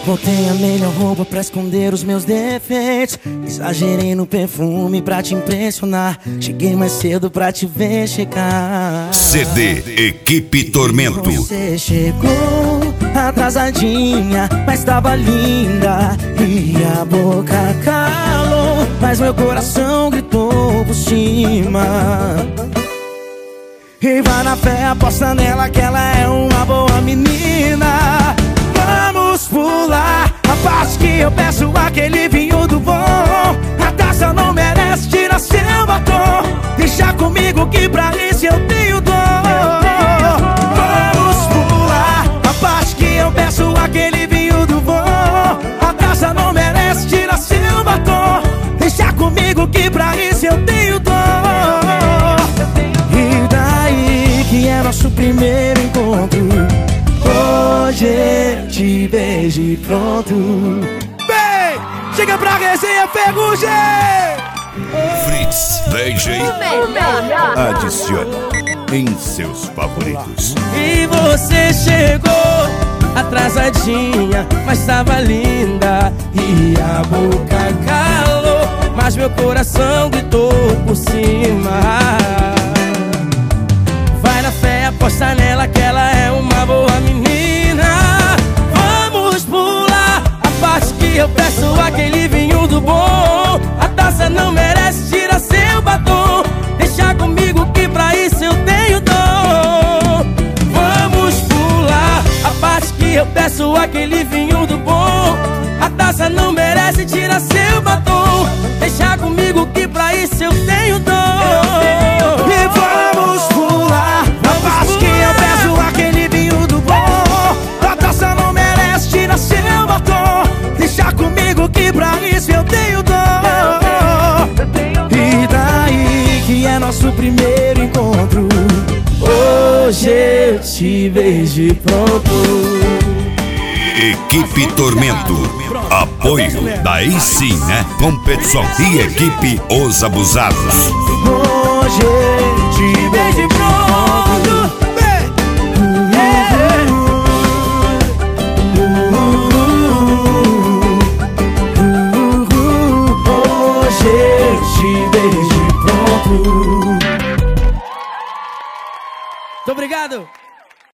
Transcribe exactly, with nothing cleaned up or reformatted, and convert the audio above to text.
Botei a melhor roupa pra esconder os meus defeitos. Exagerei no perfume pra te impressionar. Cheguei mais cedo pra te ver chegar. C D Equipe Tormento. Você chegou atrasadinha, mas tava linda. E a boca calou, mas meu coração gritou por cima. E vai na fé, aposta nela que ela é uma boa menina. Vamos pular a parte que eu peço aquele vinho do bom. A taça não merece, tira seu batom. Deixa comigo que pra isso eu tenho dor. Vamos pular a parte que eu peço aquele vinho do bom. A taça não merece, tira seu batom. Deixa comigo que pra isso eu tenho dor. E daí que é nosso primeiro encontro. Hoje eu te vejo e pronto. Vem, chega pra resenha, Ferrugem! Fritz D J adicione em seus favoritos. E você chegou atrasadinha, mas tava linda. E a boca calou, mas meu coração gritou por cima. Vai na fé, aposta nela que ela é uma boa menina. Vamos pular a parte que eu peço aquele vinho do bom. A taça não merece, tira seu batom. Deixa comigo que pra isso eu tenho dor. Vamos pular a parte que eu peço aquele vinho do bom. A taça não merece, tira seu batom. Deixa comigo que pra isso eu tenho dor. E vamos pular a parte que eu peço aquele vinho do bom. A taça não merece, tira seu batom. Deixa comigo que pra isso eu tenho dor. E daí que é nosso primeiro encontro. Hoje eu te vejo e pronto. Equipe Tormento. Apoio daí sim, né? Competição e equipe Os Abusados. Hoje eu te vejo e pronto. Hoje eu te vejo e pronto. Muito obrigado.